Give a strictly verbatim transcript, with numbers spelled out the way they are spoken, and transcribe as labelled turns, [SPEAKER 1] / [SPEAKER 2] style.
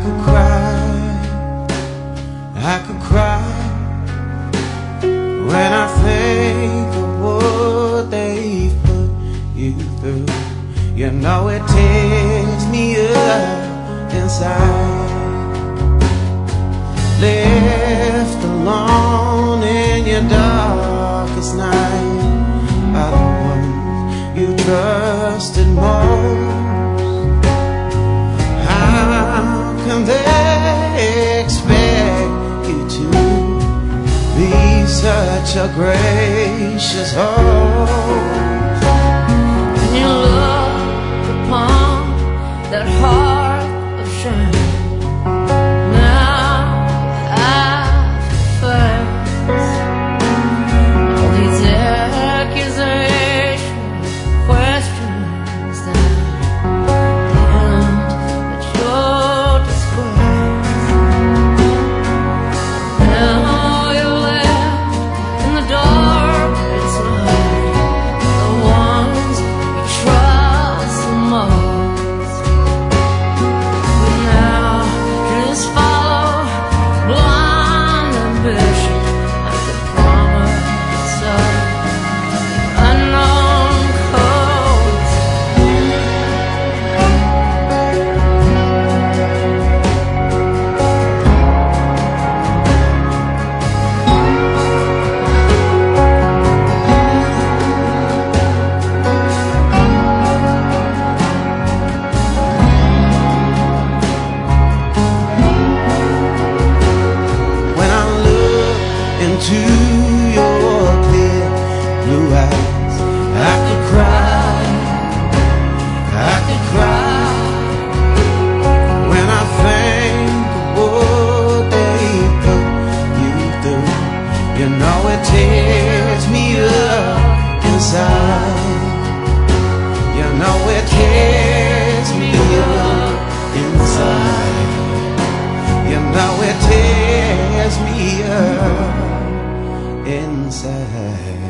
[SPEAKER 1] could cry, I could cry when I think of what they've put you through. You know it tears me up inside. Left alone in your darkest night by the ones you trusted most. How can they expect you to be such a gracious host?
[SPEAKER 2] When you look upon that heart of shame, now I face all these accusations, questions that end at your disgrace. Now you're left in the dark, it's like the ones you trust the most. But now just follow blind ambition like the promise of unknown coast.
[SPEAKER 1] When I look into your clear blue eyes, I could cry, I could cry when I think of what they put you through. You know it tears me up inside. You know it tears me up inside. You know it tears me up inside.